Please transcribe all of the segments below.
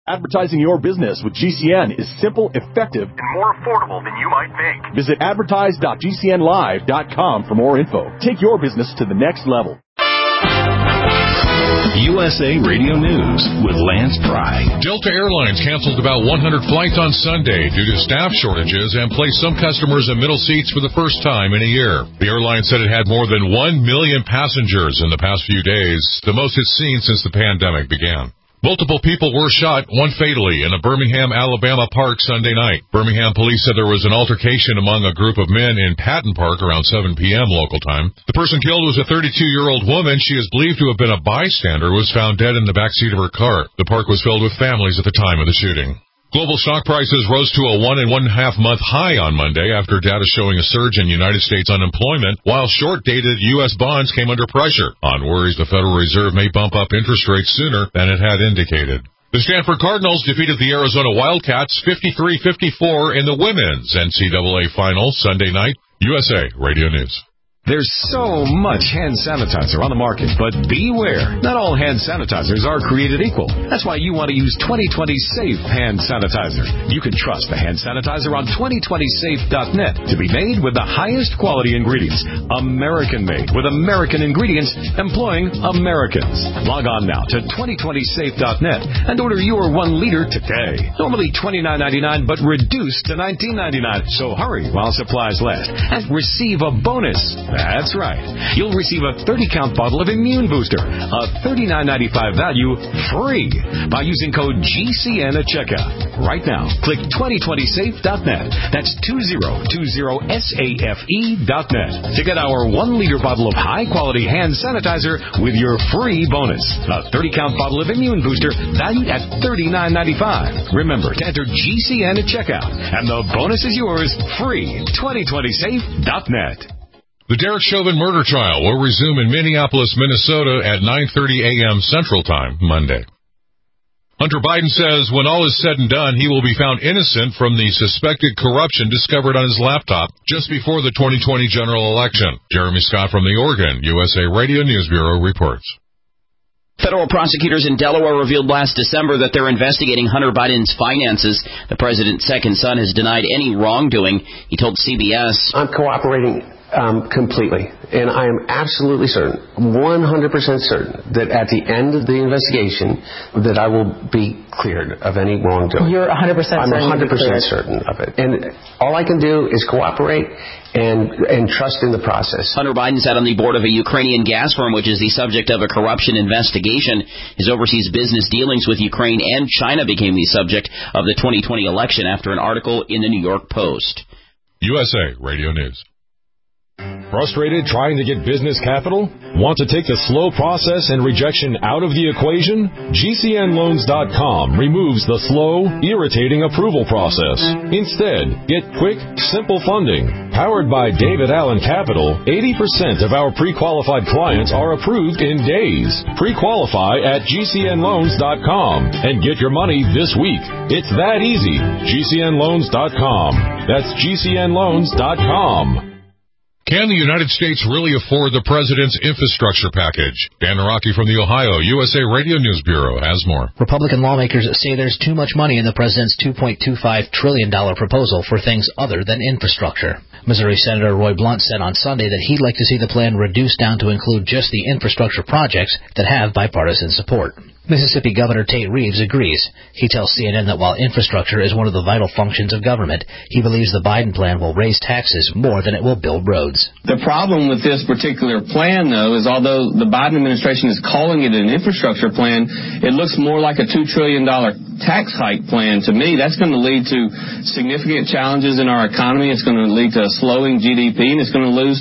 Advertising your business with GCN is simple, effective, and more affordable than you might think. Visit advertise.gcnlive.com for more info. Take your business to the next level. USA Radio News with Lance Pry. Delta Airlines canceled about 100 flights on Sunday due to staff shortages and placed some customers in middle seats for the first time in a year. The airline said it had more than 1 million passengers in the past few days, the most it's seen since the pandemic began. Multiple people were shot, one fatally, in a Birmingham, Alabama park Sunday night. Birmingham police said there was an altercation among a group of men in Patton Park around 7 p.m. local time. The person killed was a 32-year-old woman. She is believed to have been a bystander who was found dead in the backseat of her car. The park was filled with families at the time of the shooting. Global stock prices rose to a 1.5 month high on Monday after data showing a surge in United States unemployment, while short-dated U.S. bonds came under pressure on worries the Federal Reserve may bump up interest rates sooner than it had indicated. The Stanford Cardinals defeated the Arizona Wildcats 53-54 in the women's NCAA Finals Sunday night. USA Radio News. There's so much hand sanitizer on the market, but beware. Not all hand sanitizers are created equal. That's why you want to use 2020 Safe Hand Sanitizer. You can trust the hand sanitizer on 2020safe.net to be made with the highest quality ingredients. American-made with American ingredients employing Americans. Log on now to 2020safe.net and order your 1 liter today. Normally $29.99, but reduced to $19.99. So hurry while supplies last and receive a bonus. That's right. You'll receive a 30-count bottle of Immune Booster, a $39.95 value, free by using code GCN at checkout. Right now, click 2020safe.net. That's 2020safe.net to get our 1 liter bottle of high-quality hand sanitizer with your free bonus. A 30-count bottle of Immune Booster valued at $39.95. Remember to enter GCN at checkout, and the bonus is yours free. 2020safe.net. The Derek Chauvin murder trial will resume in Minneapolis, Minnesota at 9:30 a.m. Central Time Monday. Hunter Biden says when all is said and done, he will be found innocent from the suspected corruption discovered on his laptop just before the 2020 general election. Jeremy Scott from the Oregon USA Radio News Bureau reports. Federal prosecutors in Delaware revealed last December that they're investigating Hunter Biden's finances. The president's second son has denied any wrongdoing. He told CBS, I'm cooperating completely, and I am absolutely certain, 100% certain, that at the end of the investigation, that I will be cleared of any wrongdoing. You're 100% certain? I'm 100% certain of it. And all I can do is cooperate and trust in the process. Hunter Biden sat on the board of a Ukrainian gas firm, which is the subject of a corruption investigation. His overseas business dealings with Ukraine and China became the subject of the 2020 election after an article in the New York Post. USA Radio News. Frustrated trying to get business capital? Want to take the slow process and rejection out of the equation? GCNloans.com removes the slow, irritating approval process. Instead, get quick, simple funding. Powered by David Allen Capital, 80% of our pre-qualified clients are approved in days. Pre-qualify at GCNloans.com and get your money this week. It's that easy. GCNloans.com. That's GCNloans.com. Can the United States really afford the president's infrastructure package? Dan Naraki from the Ohio USA Radio News Bureau has more. Republican lawmakers say there's too much money in the president's $2.25 trillion proposal for things other than infrastructure. Missouri Senator Roy Blunt said on Sunday that he'd like to see the plan reduced down to include just the infrastructure projects that have bipartisan support. Mississippi Governor Tate Reeves agrees. He tells CNN that while infrastructure is one of the vital functions of government, he believes the Biden plan will raise taxes more than it will build roads. The problem with this particular plan, though, is although the Biden administration is calling it an infrastructure plan, it looks more like a $2 trillion tax hike plan to me. That's going to lead to significant challenges in our economy. It's going to lead to a slowing GDP, and it's going to lead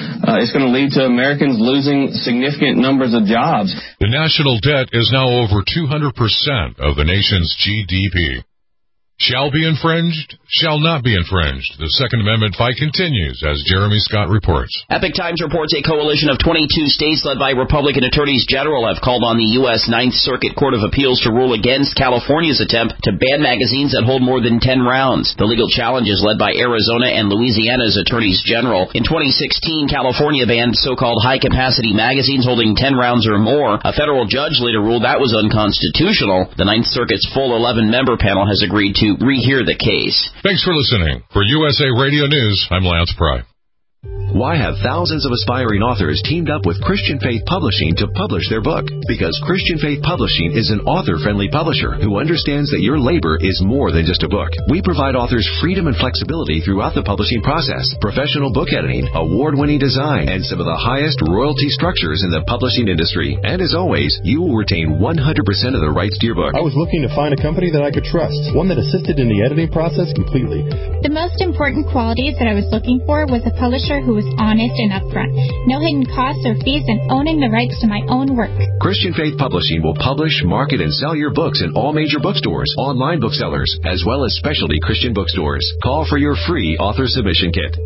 to Americans losing significant numbers of jobs. The national debt is now over 200% of the nation's GDP. Shall be infringed, shall not be infringed. The Second Amendment fight continues, as Jeremy Scott reports. Epic Times reports a coalition of 22 states led by Republican attorneys general have called on the U.S. Ninth Circuit Court of Appeals to rule against California's attempt to ban magazines that hold more than 10 rounds. The legal challenge is led by Arizona and Louisiana's attorneys general. In 2016, California banned so-called high-capacity magazines holding 10 rounds or more. A federal judge later ruled that was unconstitutional. The Ninth Circuit's full 11-member panel has agreed to rehear the case. Thanks for listening. For USA Radio News, I'm Lance Pry. Why have thousands of aspiring authors teamed up with Christian Faith Publishing to publish their book? Because Christian Faith Publishing is an author-friendly publisher who understands that your labor is more than just a book. We provide authors freedom and flexibility throughout the publishing process, professional book editing, award-winning design, and some of the highest royalty structures in the publishing industry. And as always, you will retain 100% of the rights to your book. I was looking to find a company that I could trust, one that assisted in the editing process completely. The most important qualities that I was looking for was a publisher who was honest and upfront, no hidden costs or fees, and owning the rights to my own work. Christian Faith Publishing will publish, market, and sell your books in all major bookstores, online booksellers, as well as specialty Christian bookstores. Call for your free author submission kit.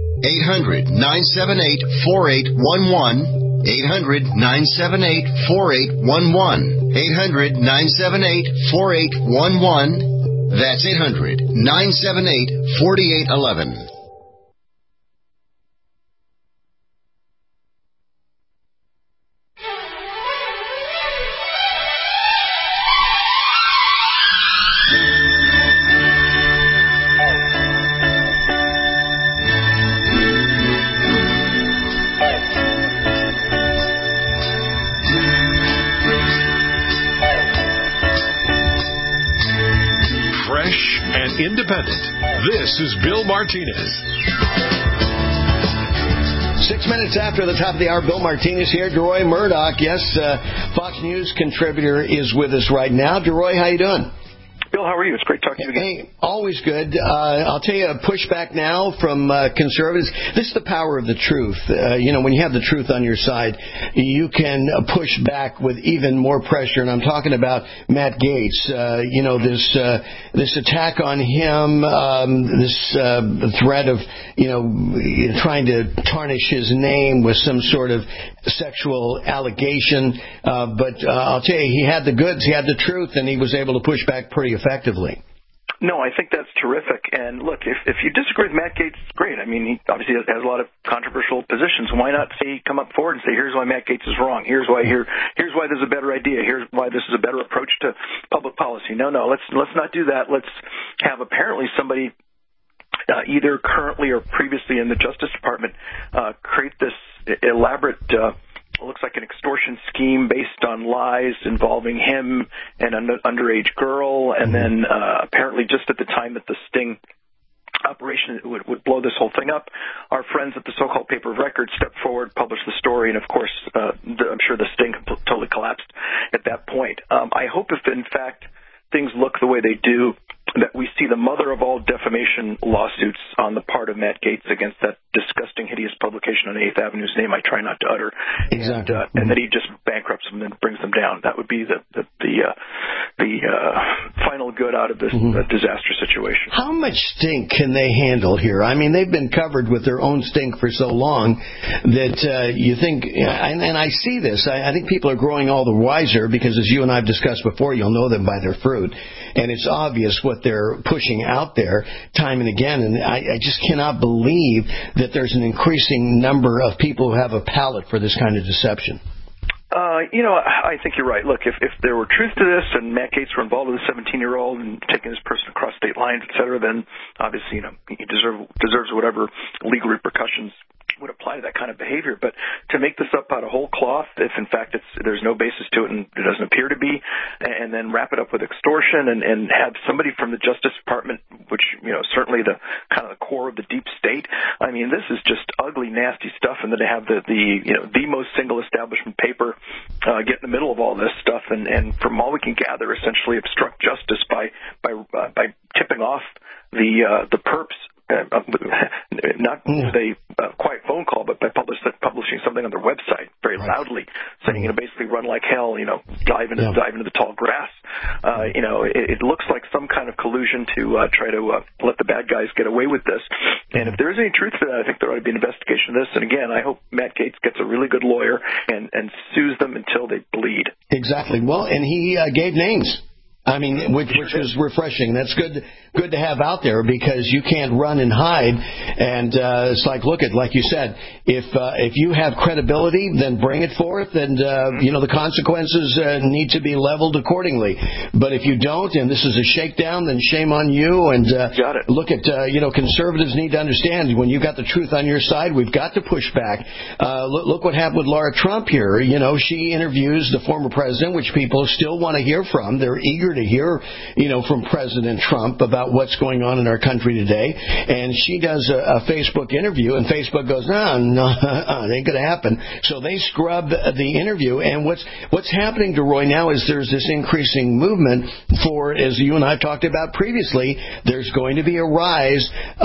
800-978-4811. 800-978-4811. 800-978-4811. That's 800-978-4811. Independent. This is Bill Martinez. 6 minutes after the top of the hour, Bill Martinez here. DeRoy Murdoch, yes, Fox News contributor, is with us right now. DeRoy, how you doing? Bill, how are you? It's great talking to you again. Hey, always good. I'll tell you a pushback now from conservatives. This is the power of the truth. When you have the truth on your side, you can push back with even more pressure. And I'm talking about Matt Gaetz. This attack on him, this threat of, trying to tarnish his name with some sort of sexual allegation. But I'll tell you, he had the goods, he had the truth, and he was able to push back pretty effectively. No, I think that's terrific. And look, if you disagree with Matt Gaetz, great. I mean, he obviously has a lot of controversial positions. Why not come up forward and say, here's why Matt Gaetz is wrong. Here's why this is a better idea. Here's why this is a better approach to public policy. No, let's not do that. Let's have apparently somebody either currently or previously in the Justice Department create this elaborate looks like an extortion scheme based on lies involving him and an underage girl, and then apparently just at the time that the sting operation would blow this whole thing up, our friends at the so-called paper of record stepped forward, published the story, and of course I'm sure the sting totally collapsed at that point. I hope if in fact things look the way they do, that we see the mother of all defamation lawsuits on the part of Matt Gaetz against that disgusting, hideous publication on 8th Avenue's name I try not to utter. Exactly. And that he just bankrupts them and brings them down. That would be the final good out of this disaster situation. How much stink can they handle here? I mean, they've been covered with their own stink for so long that you think, and I see this, I think people are growing all the wiser because, as you and I have discussed before, you'll know them by their fruit. And it's obvious what they're pushing out there time and again. And I just cannot believe that there's an increasing number of people who have a palate for this kind of deception. I think you're right. Look, if there were truth to this and Matt Gaetz were involved with a 17-year-old and taking this person across state lines, et cetera, then obviously, he deserves whatever legal repercussions would apply to that kind of behavior. But to make this up out of whole cloth, if in fact there's no basis to it and it doesn't appear to be, and then wrap it up with extortion and have somebody from the Justice Department, which certainly the kind of the core of the deep state. I mean, this is just ugly, nasty stuff, and then to have the most single establishment paper get in the middle of all this stuff, and from all we can gather, essentially obstruct justice by tipping off the perps. Not with a quiet phone call, but by publishing something on their website very loudly, saying, basically run like hell, dive into the tall grass. It looks like some kind of collusion to try to let the bad guys get away with this. And if there is any truth to that, I think there ought to be an investigation of this. And again, I hope Matt Gaetz gets a really good lawyer and sues them until they bleed. Exactly. Well, and he gave names. I mean, which was refreshing. That's good to have out there, because you can't run and hide. And it's like, like you said, if you have credibility, then bring it forth, and the consequences need to be leveled accordingly. But if you don't, and this is a shakedown, then shame on you. And look at conservatives need to understand, when you got the truth on your side, we've got to push back. Look what happened with Laura Trump here. She interviews the former president, which people still want to hear from. They're eager to hear, from President Trump about what's going on in our country today. And she does a Facebook interview, and Facebook goes, no, it ain't going to happen. So they scrub the interview. And what's happening to Roy now is there's this increasing movement for, as you and I talked about previously, there's going to be a rise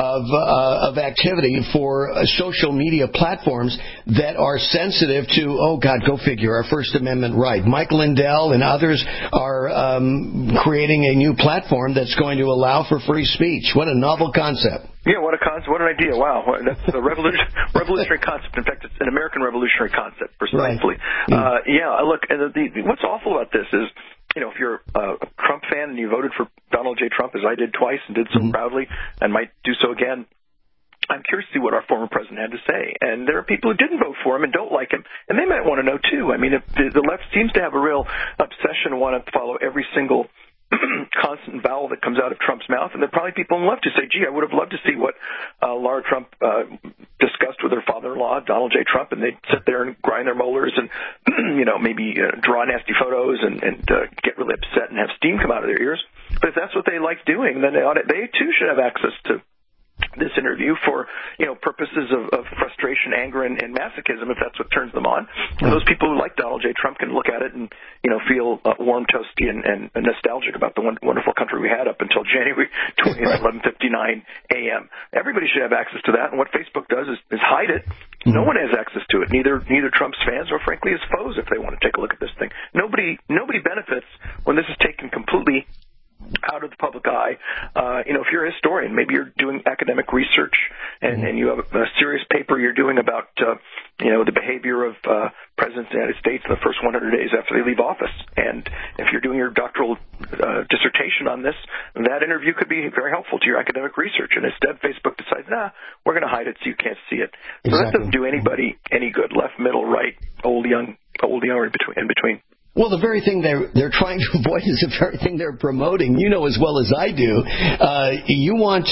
of activity for social media platforms that are sensitive to, oh God, go figure, our First Amendment right. Mike Lindell and others are creating a new platform that's going to allow for free speech. What a novel concept. Yeah, what a concept. What an idea. Wow. That's a revolutionary concept. In fact, it's an American revolutionary concept, precisely. Right. Look, what's awful about this is, if you're a Trump fan and you voted for Donald J. Trump, as I did twice and did so proudly and might do so again, I'm curious to see what our former president had to say. And there are people who didn't vote for him and don't like him, and they might want to know, too. I mean, if the left seems to have a real obsession and want to follow every single constant vowel that comes out of Trump's mouth, and there are probably people in left who say, gee, I would have loved to see what Laura Trump discussed with her father-in-law, Donald J. Trump, and they'd sit there and grind their molars and, maybe draw nasty photos and get really upset and have steam come out of their ears. But if that's what they like doing, then they too should have access to this interview for, purposes of frustration, anger, and masochism, if that's what turns them on. And those people who like Donald J. Trump can look at it and, feel warm, toasty, and nostalgic about the wonderful country we had up until January 20th, 11:59 a.m. Everybody should have access to that, and what Facebook does is hide it. No one has access to it, neither Trump's fans or, frankly, his foes, if they want to take a look at this thing. Nobody benefits when this is taken completely out of the public eye. If you're a historian, maybe you're doing academic research and you have a serious paper you're doing about, the behavior of presidents of the United States in the first 100 days after they leave office. And if you're doing your doctoral dissertation on this, that interview could be very helpful to your academic research. And instead, Facebook decides, we're going to hide it so you can't see it. So that doesn't do anybody any good, left, middle, right, old, young, or in between. Well, the very thing they're trying to avoid is the very thing they're promoting. You know as well as I do. You want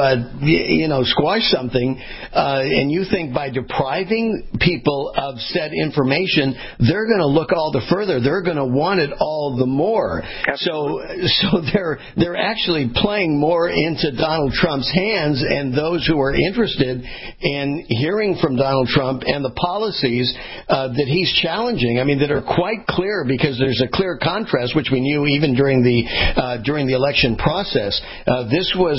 to, squash something, and you think by depriving people of said information, they're going to look all the further. They're going to want it all the more. Absolutely. So they're actually playing more into Donald Trump's hands, and those who are interested in hearing from Donald Trump and the policies that he's challenging. I mean, that are quite clear. Because there's a clear contrast, which we knew even during the election process. This was,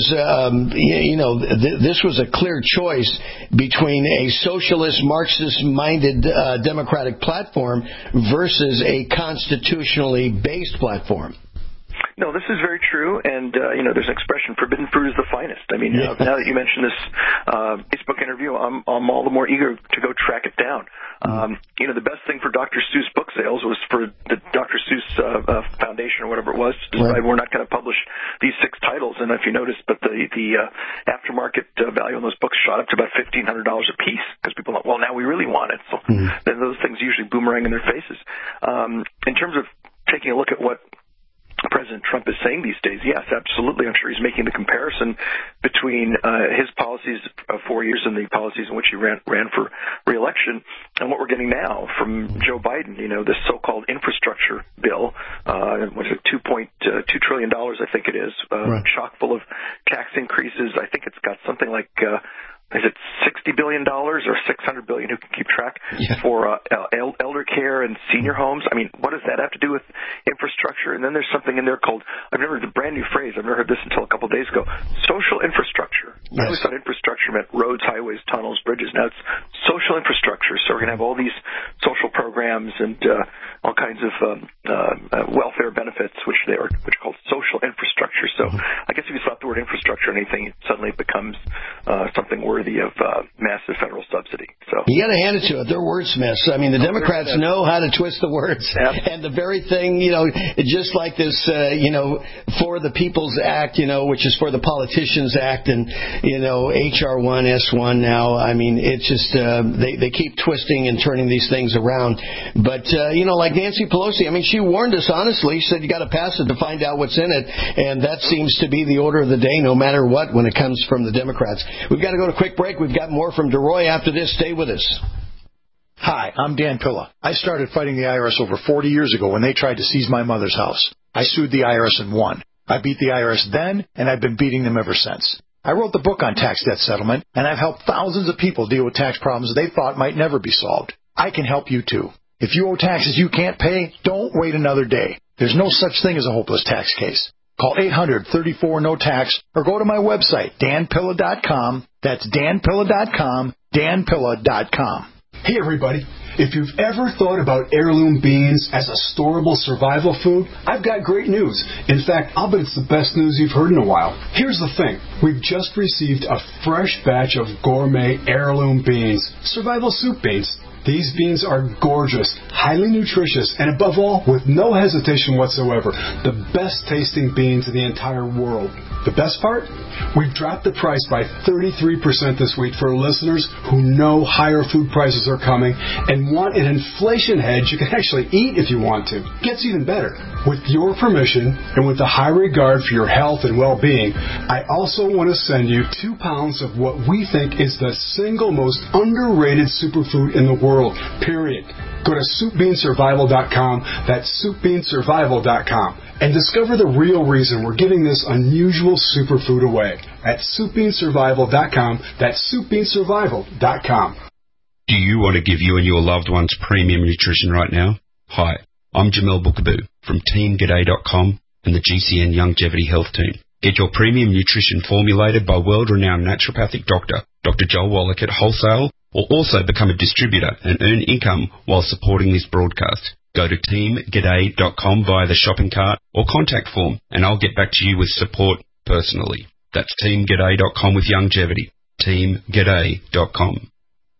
this was a clear choice between a socialist, Marxist-minded Democratic platform versus a constitutionally based platform. No, this is very true, and there's an expression: "Forbidden fruit is the finest." I mean, now that you mention this Facebook interview, I'm all the more eager to go track it down. The best thing for Dr. Seuss book sales was for the Dr. Seuss Foundation or whatever it was to decide we're not going to publish these 6 titles. And if you notice, but the aftermarket value on those books shot up to about $1,500 a piece because people thought, well, now we really want it. So then those things usually boomerang in their faces. In terms of taking a look at what President Trump is saying these days, yes, absolutely. I'm sure he's making the comparison between his policies of 4 years and the policies in which he ran for re-election and what we're getting now from Joe Biden. This so-called infrastructure bill, what is it, $2.2 trillion, I think it is, chock full of tax increases. I think it's got something like is it $60 billion or $600 billion? Who can keep track for elder care and senior homes? I mean, what does that have to do with infrastructure? And then there's something in there called, I've never heard the brand new phrase. I've never heard this until a couple of days ago. Social infrastructure. I always thought infrastructure meant roads, highways, tunnels, bridges. Now it's social infrastructure. So we're going to have all these social programs and all kinds of welfare benefits, which are called social infrastructure. So I guess if you slap the word infrastructure on anything, it suddenly becomes something worthy of massive federal subsidy. So you got to hand it to it. They're wordsmiths. I mean, the Democrats know how to twist the words. And the very thing, just like this, For the People's Act, which is for the Politicians Act, and HR 1S1 now. I mean, it's just they keep twisting and turning these things around. But like Nancy Pelosi, I mean, she warned us honestly. She said you got to pass it to find out what's in it, and that seems to be the order of the day, no matter what, when it comes from the Democrats. We've got to go to a quick break. We've got more from DeRoy after this. Stay with us. Hi, I'm Dan Pilla. I started fighting the IRS over 40 years ago when they tried to seize my mother's house. I sued the IRS and won. I beat the IRS then, and I've been beating them ever since. I wrote the book on tax debt settlement, and I've helped thousands of people deal with tax problems they thought might never be solved. I can help you, too. If you owe taxes you can't pay, don't wait another day. There's no such thing as a hopeless tax case. Call 800-34-NO-TAX or go to my website, danpilla.com. That's danpilla.com, danpilla.com. Hey, everybody. If you've ever thought about heirloom beans as a storable survival food, I've got great news. In fact, I'll bet it's the best news you've heard in a while. Here's the thing. We've just received a fresh batch of gourmet heirloom beans, survival soup beans. These beans are gorgeous, highly nutritious, and above all, with no hesitation whatsoever, the best tasting beans in the entire world. The best part? We've dropped the price by 33% this week for listeners who know higher food prices are coming and want an inflation hedge you can actually eat if you want to. Gets even better. With your permission and with a high regard for your health and well-being, I also want to send you 2 pounds of what we think is the single most underrated superfood in the world, period. Go to SoupBeanSurvival.com, that's SoupBeanSurvival.com, and discover the real reason we're giving this unusual superfood away at SoupBeanSurvival.com, that's SoupBeanSurvival.com. Do you want to give you and your loved ones premium nutrition right now? Hi, I'm Jamel Bookaboo from TeamGaday.com and the GCN Longevity Health Team. Get your premium nutrition formulated by world-renowned naturopathic doctor, Dr. Joel Wallach at Wholesale, or also become a distributor and earn income while supporting this broadcast. Go to teamgaday.com via the shopping cart or contact form, and I'll get back to you with support personally. That's teamgaday.com with longevity. teamgaday.com.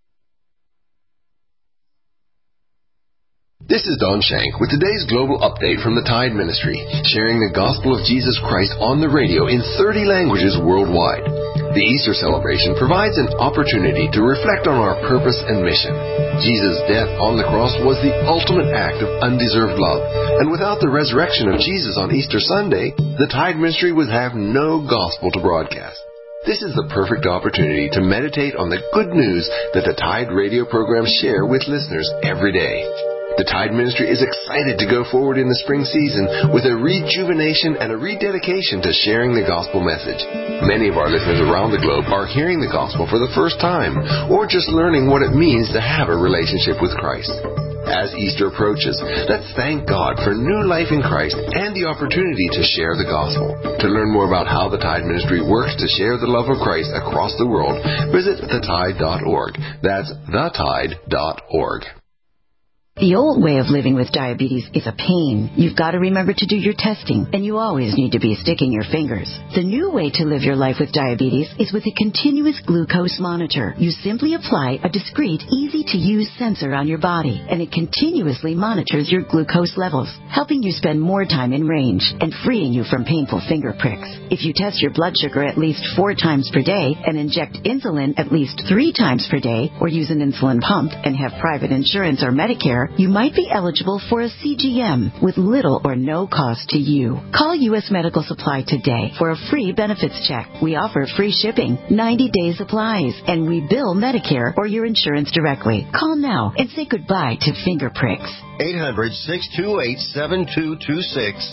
This is Don Shank with today's global update from the Tide Ministry, sharing the gospel of Jesus Christ on the radio in 30 languages worldwide. The Easter celebration provides an opportunity to reflect on our purpose and mission. Jesus' death on the cross was the ultimate act of undeserved love, and without the resurrection of Jesus on Easter Sunday, the Tide Ministry would have no gospel to broadcast. This is the perfect opportunity to meditate on the good news that the Tide radio programs share with listeners every day. The Tide Ministry is excited to go forward in the spring season with a rejuvenation and a rededication to sharing the gospel message. Many of our listeners around the globe are hearing the gospel for the first time or just learning what it means to have a relationship with Christ. As Easter approaches, let's thank God for new life in Christ and the opportunity to share the gospel. To learn more about how the Tide Ministry works to share the love of Christ across the world, visit thetide.org. That's thetide.org. The old way of living with diabetes is a pain. You've got to remember to do your testing, and you always need to be sticking your fingers. The new way to live your life with diabetes is with a continuous glucose monitor. You simply apply a discreet, easy-to-use sensor on your body, and it continuously monitors your glucose levels, helping you spend more time in range and freeing you from painful finger pricks. If you test your blood sugar at least 4 times per day and inject insulin at least 3 times per day, or use an insulin pump and have private insurance or Medicare, you might be eligible for a CGM with little or no cost to you. Call U.S. Medical Supply today for a free benefits check. We offer free shipping, 90-day supplies, and we bill Medicare or your insurance directly. Call now and say goodbye to finger pricks. 800-628-7226.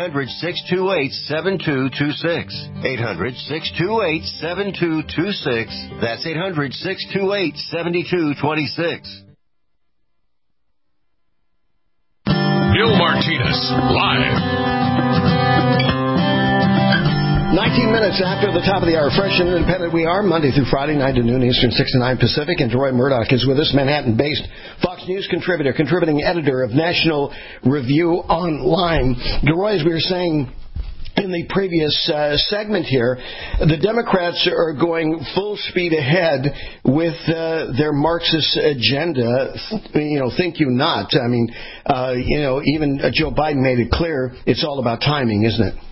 800-628-7226. 800-628-7226. That's 800-628-7226. Bill Martinez, live. 19 minutes after the top of the hour. Fresh and Independent we are, Monday through Friday, 9 to noon Eastern, 6 to 9 Pacific. And Roy Murdoch is with us, Manhattan-based Fox News contributor, contributing editor of National Review Online. Roy, as we were saying in the previous segment here, the Democrats are going full speed ahead with their Marxist agenda. Think you not. I mean, even Joe Biden made it clear it's all about timing, isn't it?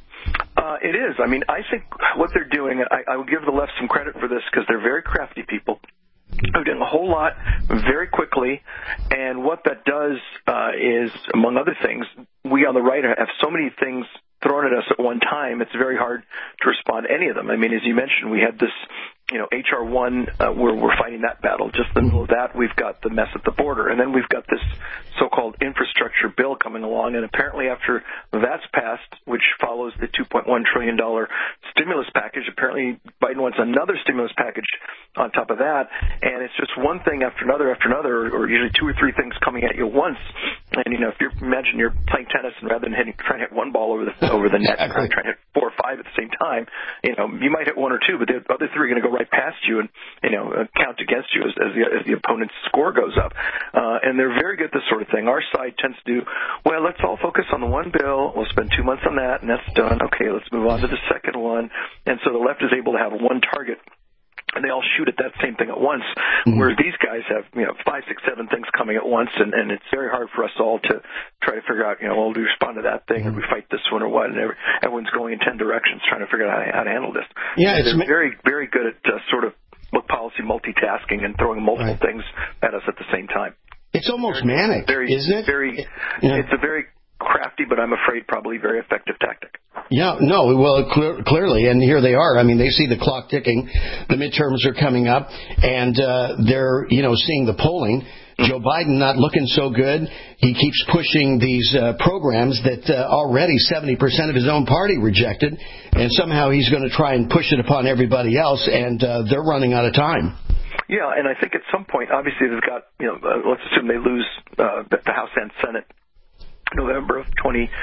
It is. I mean, I think what they're doing, I would give the left some credit for this because they're very crafty people who are doing a whole lot very quickly. And what that does is, among other things, we on the right have so many things thrown at us at one time, it's very hard to respond to any of them. I mean, as you mentioned, we had this, H.R. 1, we're fighting that battle. Just in the middle of that, we've got the mess at the border. And then we've got this so-called infrastructure bill coming along. And apparently after that's passed, which follows the $2.1 trillion stimulus package, apparently Biden wants another stimulus package on top of that. And it's just one thing after another, or usually two or three things coming at you at once. And, if you imagine you're playing tennis and rather than trying to hit one ball over the net, you're trying to hit 4 or 5 at the same time, you might hit 1 or 2, but the other 3 are going to go right past you and, count against you as the opponent's score goes up. And they're very good at this sort of thing. Our side tends to do, well, let's all focus on the one bill. We'll spend 2 months on that, and that's done. Okay, let's move on to the second one. And so the left is able to have one target. And they all shoot at that same thing at once, whereas these guys have, 5, 6, 7 things coming at once, and it's very hard for us all to try to figure out, well, do we respond to that thing, or do we fight this one, or what? And everyone's going in 10 directions trying to figure out how to handle this. Yeah, they're very, very good at sort of policy multitasking and throwing multiple things at us at the same time. It's almost manic, isn't it? It's a very crafty, but I'm afraid probably very effective tactic. Yeah, no, well, clearly, and here they are. I mean, they see the clock ticking. The midterms are coming up, and they're, seeing the polling. Joe Biden not looking so good. He keeps pushing these programs that already 70% of his own party rejected, and somehow he's going to try and push it upon everybody else, and they're running out of time. Yeah, and I think at some point, obviously, they've got, let's assume they lose the House and Senate November of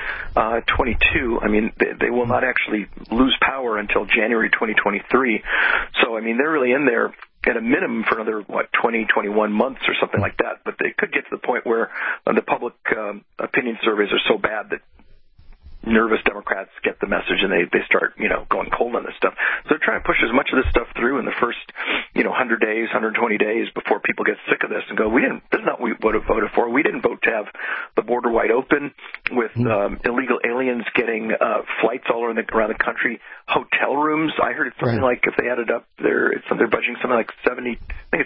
2022. I mean, they will not actually lose power until January 2023. So, I mean, they're really in there at a minimum for another, 20, 21 months or something like that. But they could get to the point where the public opinion surveys are so bad that nervous Democrats get the message and they start, going cold on this stuff. So they're trying to push as much of this stuff through in the first, 100 days, 120 days before people get sick of this and go, this is not what we would have voted for. We didn't vote to have the border wide open with illegal aliens getting flights all around the country, hotel rooms. I heard it's something like, if they added up, they're budgeting something like $76,000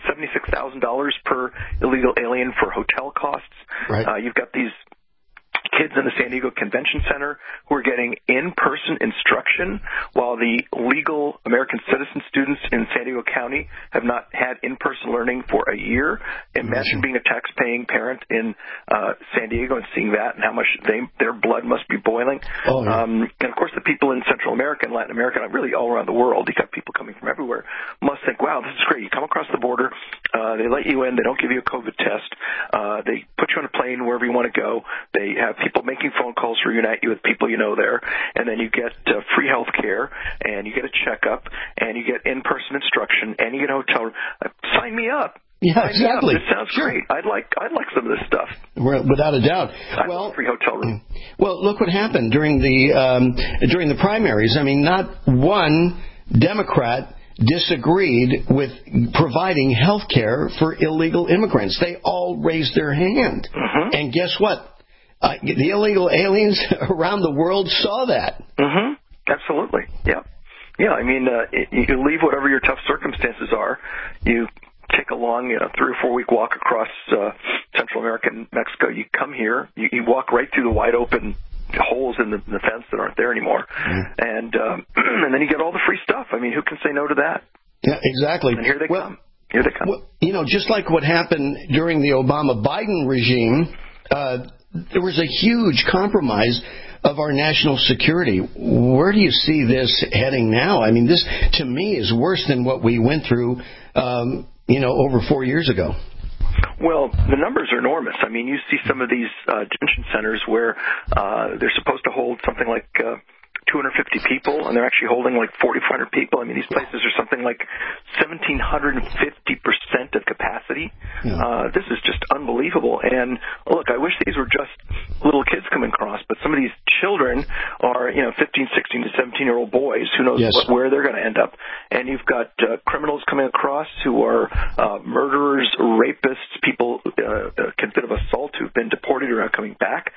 per illegal alien for hotel costs. You've got these kids in the San Diego Convention Center who are getting in-person instruction while the legal American citizen students in San Diego County have not had in-person learning for a year. Imagine being a tax-paying parent in San Diego and seeing that and how much their blood must be boiling. And, of course, the people in Central America and Latin America, really all around the world, you got people coming from everywhere, must think, wow, this is great. You come across the border, they let you in, they don't give you a COVID test, they put you on a plane wherever you want to go, they have people making phone calls to reunite you with people there, and then you get free health care, and you get a checkup, and you get in-person instruction, and you get a hotel room. Sign me up. Yeah, exactly. This sounds great. I'd like some of this stuff. Without a doubt. Free hotel room. Well, look what happened during the primaries. I mean, not one Democrat disagreed with providing health care for illegal immigrants. They all raised their hand. And guess what? The illegal aliens around the world saw that. Absolutely. Yeah. Yeah. I mean, you leave whatever your tough circumstances are. You take a long, 3 or 4 week walk across Central America and Mexico. You come here. You walk right through the wide open holes in the fence that aren't there anymore, and then you get all the free stuff. I mean, who can say no to that? Yeah, exactly. And here they come. Here they come. Well, just like what happened during the Obama-Biden regime. There was a huge compromise of our national security. Where do you see this heading now? I mean, this, to me, is worse than what we went through, over 4 years ago. Well, the numbers are enormous. I mean, you see some of these detention centers where they're supposed to hold something like 250 people, and they're actually holding like 4,500 people. I mean, these places are something like 1,750% of capacity. This is just unbelievable. And look, I wish these were just little kids coming across, but some of these children are, 15, 16 to 17-year-old boys. Who knows where they're going to end up? And you've got criminals coming across who are murderers, rapists, people convicted of assault who've been deported or are coming back.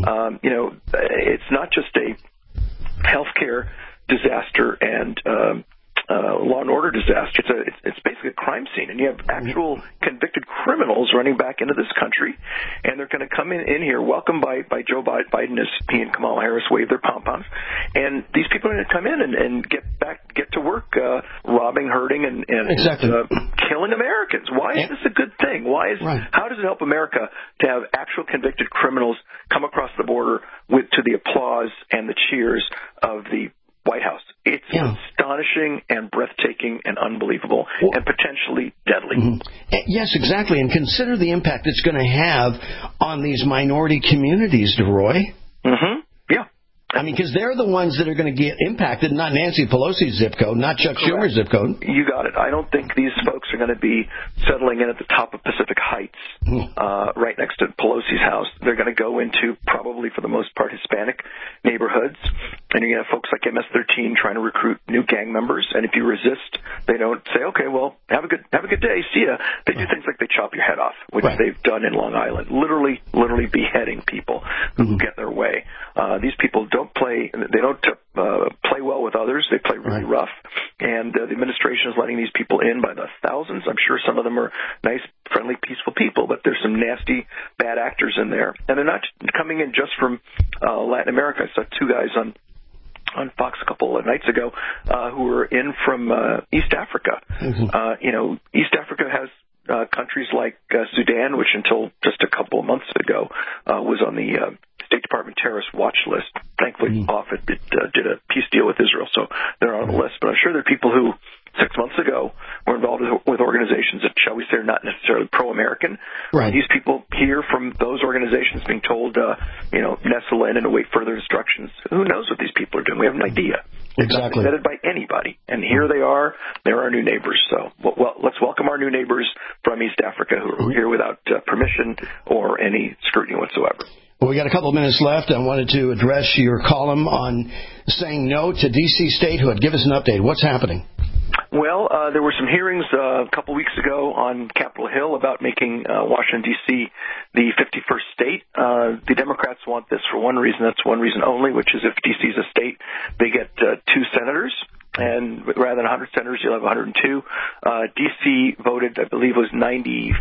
It's not just a healthcare disaster and law and order disaster. It's basically a crime scene, and you have actual convicted criminals running back into this country, and they're going to come in here, welcomed by Joe Biden as he and Kamala Harris wave their pom-poms, and these people are going to come in and get to work robbing, hurting, and killing Americans. Why is this a good thing? How does it help America to have actual convicted criminals come across the border to the applause and the cheers of the White House? It's astonishing and breathtaking and unbelievable and potentially deadly. Yes, exactly. And consider the impact it's going to have on these minority communities, DeRoy. Yeah. I mean, because they're the ones that are going to get impacted, not Nancy Pelosi's zip code, not Chuck Schumer's zip code. You got it. I don't think these folks are going to be settling in at the top of Pacific Heights, right next to Pelosi's house. They're going to go into probably, for the most part, Hispanic neighborhoods, and you're going to have folks like MS-13 trying to recruit new gang members. And if you resist, they don't say, "Okay, well, have a good day, see ya." They do things like they chop your head off, which they've done in Long Island, literally beheading people who get in their way. These people don't play well with others. They play really rough, and the administration is letting these people in by the thousands. I'm sure some of them are nice, friendly, peaceful people, but there's some nasty, bad actors in there, and they're not coming in just from Latin America. I saw two guys on Fox a couple of nights ago who were in from East Africa. East Africa has countries like Sudan, which until just a couple of months ago was on the State Department terrorist watch list. Thankfully, off it did a peace deal with Israel, so they're on the list. But I'm sure there are people who 6 months ago were involved with organizations that, shall we say, are not necessarily pro-American. These people hear from those organizations being told, nestle in and await further instructions. Who knows what these people are doing? We have an idea. It's not vetted by anybody. And here they are. They're our new neighbors. So let's welcome our new neighbors from East Africa who are here without permission or any scrutiny whatsoever. Well, we got a couple of minutes left. I wanted to address your column on saying no to D.C. statehood. Give us an update. What's happening? Well, there were some hearings a couple weeks ago on Capitol Hill about making Washington, D.C. the 51st state. The Democrats want this for one reason. That's one reason only, which is if D.C. is a state, they get 2 senators. And rather than 100 senators, you'll have 102. D.C. voted, I believe, it was 92%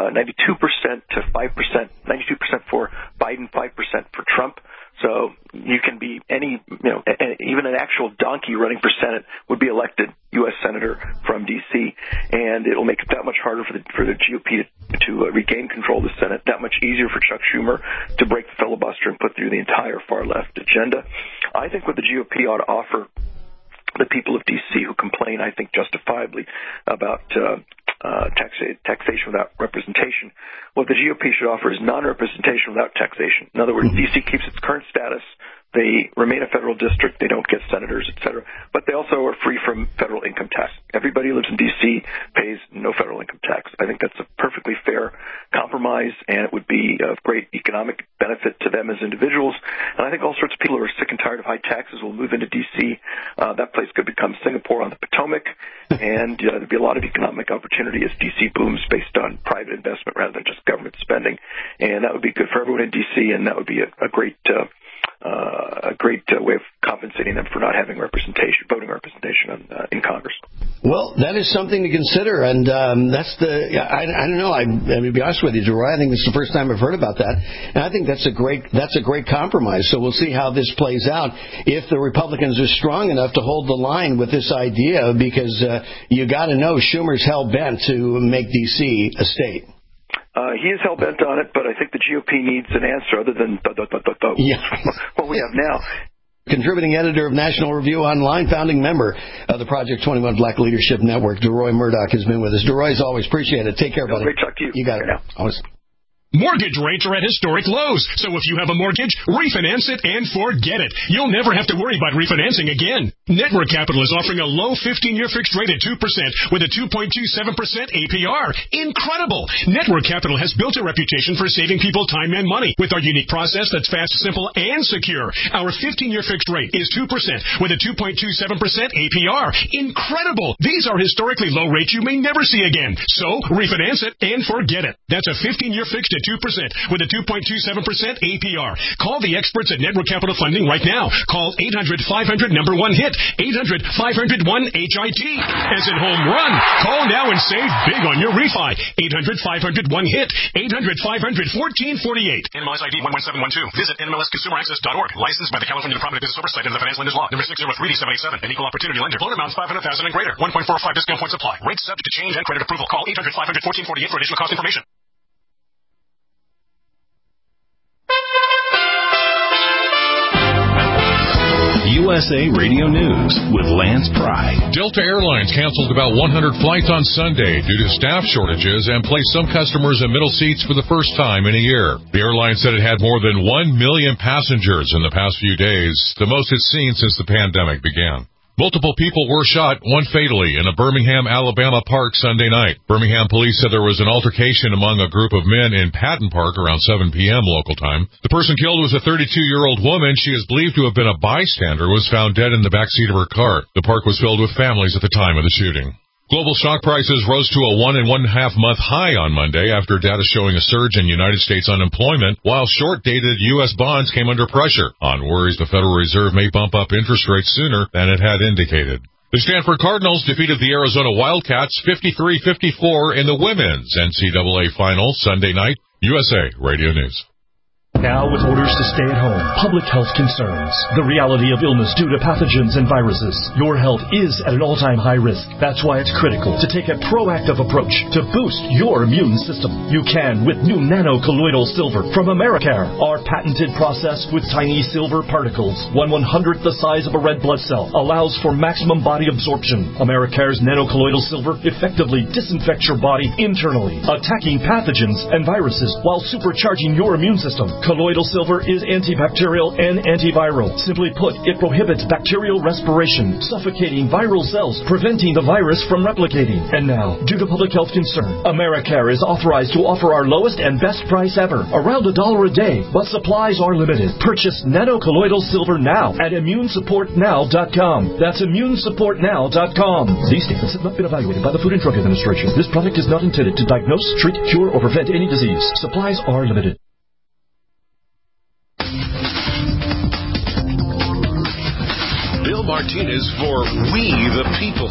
to 5%, 92% for Biden, 5% for Trump. So you can be even an actual donkey running for Senate would be elected U.S. Senator from D.C., and it'll make it that much harder for the GOP to regain control of the Senate, that much easier for Chuck Schumer to break the filibuster and put through the entire far-left agenda. I think what the GOP ought to offer the people of D.C. who complain, I think justifiably, about taxation without representation, what the GOP should offer is non-representation without taxation. In other words, D.C. keeps its current status. They remain a federal district. They don't get senators, etc. But they also are free from federal income tax. Everybody who lives in D.C. pays no federal income tax. I think that's a perfectly fair compromise, and it would be of great economic benefit to them as individuals. And I think all sorts of people who are sick and tired of high taxes will move into D.C. That place could become Singapore on the Potomac, and there'd be a lot of economic opportunity as D.C. booms based on private investment rather than just government spending. And that would be good for everyone in D.C., and that would be a great way of compensating them for not having voting representation in Congress. Well, that is something to consider, and I don't know. I'm going to be honest with you, DeRoy. I think this is the first time I've heard about that, and I think that's a great compromise. So we'll see how this plays out. If the Republicans are strong enough to hold the line with this idea, because you got to know Schumer's hell bent to make D.C. a state. He is hell-bent on it, but I think the GOP needs an answer other than what we have now. Contributing editor of National Review Online, founding member of the Project 21 Black Leadership Network, DeRoy Murdock has been with us. DeRoy, as always, appreciate it. Take care, buddy. Great to talk to you. You got it. Now. Always. Mortgage rates are at historic lows, so if you have a mortgage, refinance it and forget it. You'll never have to worry about refinancing again. Network Capital is offering a low 15-year fixed rate at 2% with a 2.27% APR. Incredible! Network Capital has built a reputation for saving people time and money with our unique process that's fast, simple, and secure. Our 15-year fixed rate is 2% with a 2.27% APR. Incredible! These are historically low rates you may never see again. So, refinance it and forget it. That's a 15-year fixed at 2% with a 2.27% APR. Call the experts at Network Capital Funding right now. Call 800-500-1-HIT. 800-500-1-HIT. As in home run. Call now and save big on your refi. 800-500-1-HIT. 800-500-1448. NMLS ID 11712. Visit NMLSConsumerAccess.org. Licensed by the California Department of Business Oversight and the Finance Lenders Law. Number 603D787. An equal opportunity lender. Loan amounts $500,000 and greater. 1.45 discount points apply. Rates subject to change and credit approval. Call 800-500-1448 for additional cost information. USA Radio News with Lance Pry. Delta Airlines canceled about 100 flights on Sunday due to staff shortages and placed some customers in middle seats for the first time in a year. The airline said it had more than 1 million passengers in the past few days, the most it's seen since the pandemic began. Multiple people were shot, one fatally, in a Birmingham, Alabama park Sunday night. Birmingham police said there was an altercation among a group of men in Patton Park around 7 p.m. local time. The person killed was a 32-year-old woman. She is believed to have been a bystander, was found dead in the backseat of her car. The park was filled with families at the time of the shooting. Global stock prices rose to a 1.5-month high on Monday after data showing a surge in United States unemployment, while short-dated U.S. bonds came under pressure on worries the Federal Reserve may bump up interest rates sooner than it had indicated. The Stanford Cardinals defeated the Arizona Wildcats 53-54 in the women's NCAA Finals Sunday night. USA Radio News. Now with orders to stay at home, public health concerns, the reality of illness due to pathogens and viruses, your health is at an all-time high risk. That's why it's critical to take a proactive approach to boost your immune system. You can with new nano-colloidal silver from Americare, our patented process with tiny silver particles, 1/100th the size of a red blood cell, allows for maximum body absorption. Americare's nano-colloidal silver effectively disinfects your body internally, attacking pathogens and viruses while supercharging your immune system. Colloidal silver is antibacterial and antiviral. Simply put, it prohibits bacterial respiration, suffocating viral cells, preventing the virus from replicating. And now, due to public health concern, Americare is authorized to offer our lowest and best price ever, around $1 a day, but supplies are limited. Purchase nano-colloidal silver now at ImmuneSupportNow.com. That's ImmuneSupportNow.com. These statements have not been evaluated by the Food and Drug Administration. This product is not intended to diagnose, treat, cure, or prevent any disease. Supplies are limited. Bill Martinez for We the People.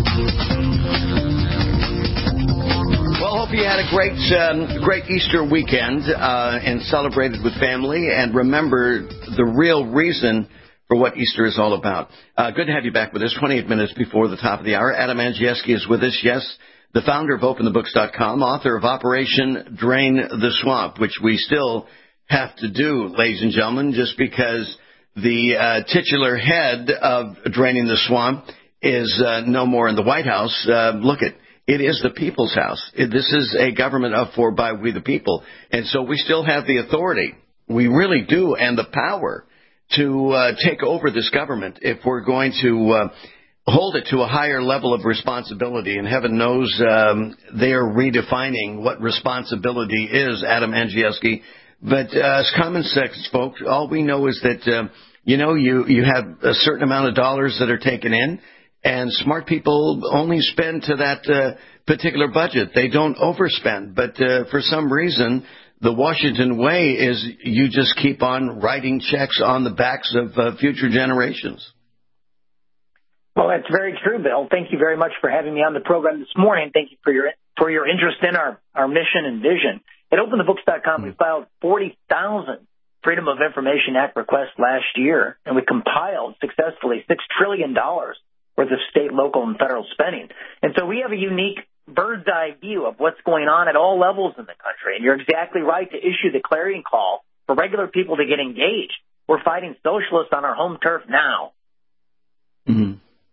Well, hope you had a great Easter weekend and celebrated with family and remember the real reason for what Easter is all about. Good to have you back with us 28 minutes before the top of the hour. Adam Andrzejewski is with us, yes, the founder of OpenTheBooks.com, author of Operation Drain the Swamp, which we still have to do, ladies and gentlemen, just because the titular head of Draining the Swamp is no more in the White House. It is the people's house. This is a government of, for, by, we the people. And so we still have the authority. We really do, and the power to take over this government if we're going to hold it to a higher level of responsibility. And heaven knows they are redefining what responsibility is, Adam Andrzejewski. But as common sense folks, all we know is that, you have a certain amount of dollars that are taken in, and smart people only spend to that particular budget. They don't overspend. But for some reason, the Washington way is you just keep on writing checks on the backs of future generations. Well, that's very true, Bill. Thank you very much for having me on the program this morning. Thank you for your interest in our mission and vision. At OpenTheBooks.com, we filed 40,000 Freedom of Information Act requests last year, and we compiled successfully $6 trillion worth of state, local, and federal spending. And so we have a unique bird's-eye view of what's going on at all levels in the country. And you're exactly right to issue the clarion call for regular people to get engaged. We're fighting socialists on our home turf now. Mm-hmm.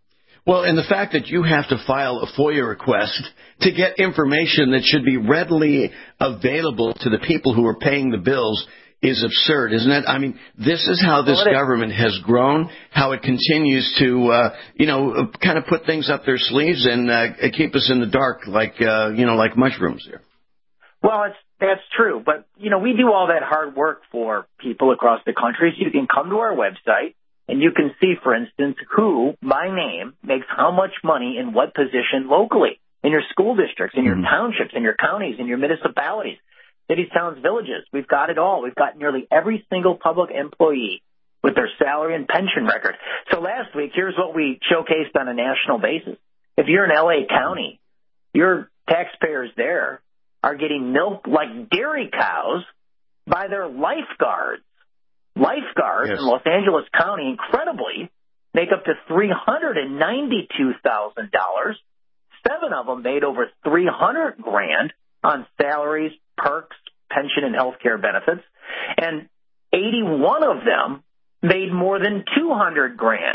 Well, and the fact that you have to file a FOIA request to get information that should be readily available to the people who are paying the bills is absurd, isn't it? I mean, this is how this government has grown, how it continues to, kind of put things up their sleeves and keep us in the dark like mushrooms here. Well, that's true. But, we do all that hard work for people across the country. So you can come to our website and you can see, for instance, who, by name, makes how much money in what position locally in your school districts, in your townships, in your counties, in your municipalities. Cities, towns, villages. We've got it all. We've got nearly every single public employee with their salary and pension record. So last week, here's what we showcased on a national basis. If you're in L.A. County, your taxpayers there are getting milked like dairy cows by their lifeguards. Lifeguards in Los Angeles County, incredibly, make up to $392,000. 7 of them made over $300,000 on salaries, perks, pension, and health care benefits, and 81 of them made more than $200,000.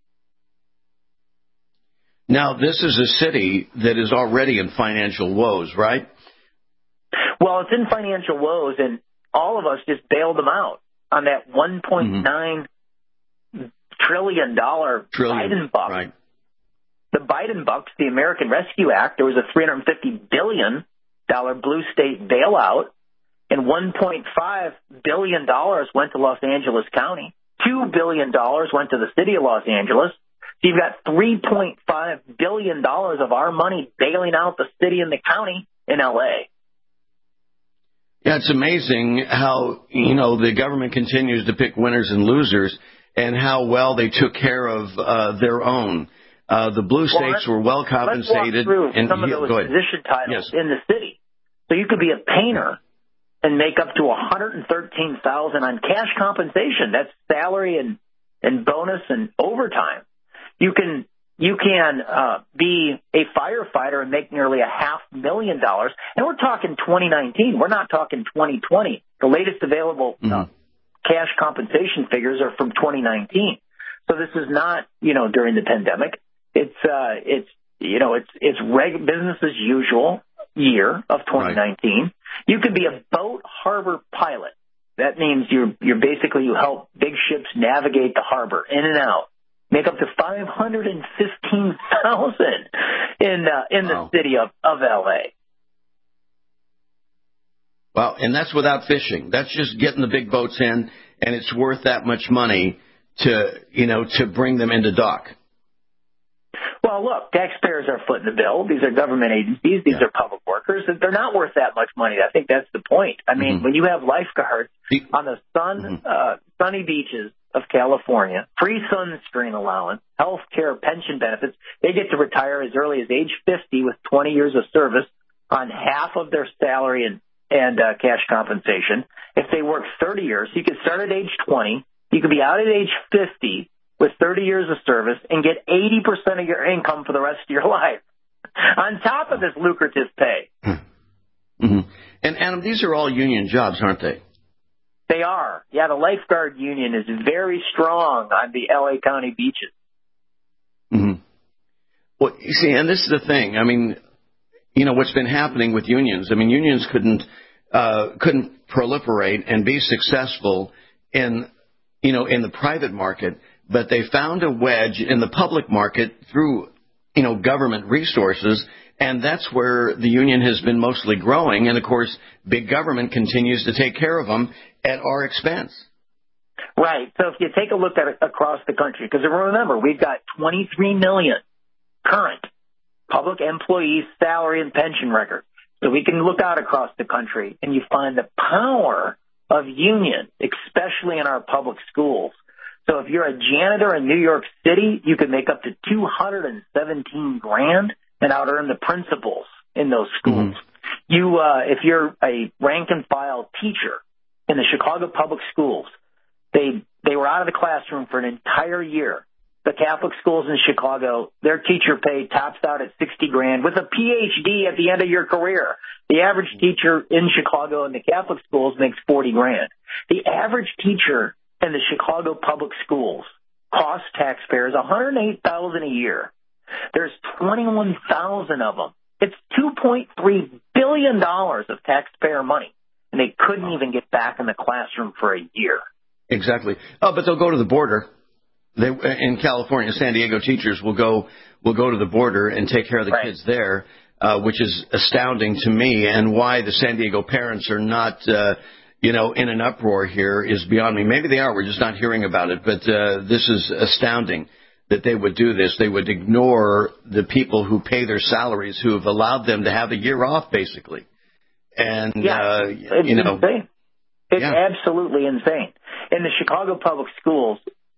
Now, this is a city that is already in financial woes, right? Well, it's in financial woes, and all of us just bailed them out on that $1.9 trillion Biden buck. Right. The Biden bucks, the American Rescue Act, there was a $350 billion blue state bailout, and $1.5 billion went to Los Angeles County. $2 billion went to the city of Los Angeles. So you've got $3.5 billion of our money bailing out the city and the county in L.A. Yeah, it's amazing how, the government continues to pick winners and losers and how well they took care of their own. The blue states were well compensated. Let's walk through some of those position titles in the city. So you could be a painter and make up to $113,000 on cash compensation. That's salary and bonus and overtime. You can be a firefighter and make nearly $500,000. And we're talking 2019. We're not talking 2020. The latest available cash compensation figures are from 2019. So this is not, during the pandemic. It's business as usual year of 2019. Right. You could be a boat harbor pilot. That means you help big ships navigate the harbor in and out. Make up to $515,000 in the city of LA. Wow, and that's without fishing. That's just getting the big boats in, and it's worth that much money to bring them into dock. Well, look, taxpayers are footing the bill. These are government agencies. These are public workers. They're not worth that much money. I think that's the point. I mean, when you have lifeguards on the sunny beaches of California, free sunscreen allowance, health care, pension benefits, they get to retire as early as age 50 with 20 years of service on half of their salary and cash compensation. If they work 30 years, you could start at age 20. You could be out at age 50 with 30 years of service and get 80% of your income for the rest of your life on top of this lucrative pay. Mm-hmm. And Adam, these are all union jobs, aren't they? They are. Yeah, the lifeguard union is very strong on the L.A. County beaches. Mm-hmm. Well, you see, and this is the thing. I mean, what's been happening with unions. I mean, unions couldn't proliferate and be successful in the private market, but they found a wedge in the public market through, government resources, and that's where the union has been mostly growing. And, of course, big government continues to take care of them at our expense. Right. So if you take a look at it across the country, because remember, we've got 23 million current public employees' salary and pension records. So we can look out across the country, and you find the power of union, especially in our public schools. So if you're a janitor in New York City, you can make up to $217,000 and out earn the principals in those schools. Mm-hmm. If you're a rank and file teacher in the Chicago public schools, they were out of the classroom for an entire year. The Catholic schools in Chicago, their teacher pay tops out at $60,000 with a PhD at the end of your career. The average teacher in Chicago in the Catholic schools makes $40,000. The average teacher in the Chicago public schools costs taxpayers $108,000 a year. There's 21,000 of them. It's $2.3 billion of taxpayer money, and they couldn't even get back in the classroom for a year. Exactly. Oh, but they'll go to the border. In California, San Diego teachers will go to the border and take care of the kids there, which is astounding to me. And why the San Diego parents are not, in an uproar here is beyond me. Maybe they are. We're just not hearing about it. But this is astounding that they would do this. They would ignore the people who pay their salaries, who have allowed them to have a year off, basically. And it's insane. It's absolutely insane. In the Chicago Public Schools,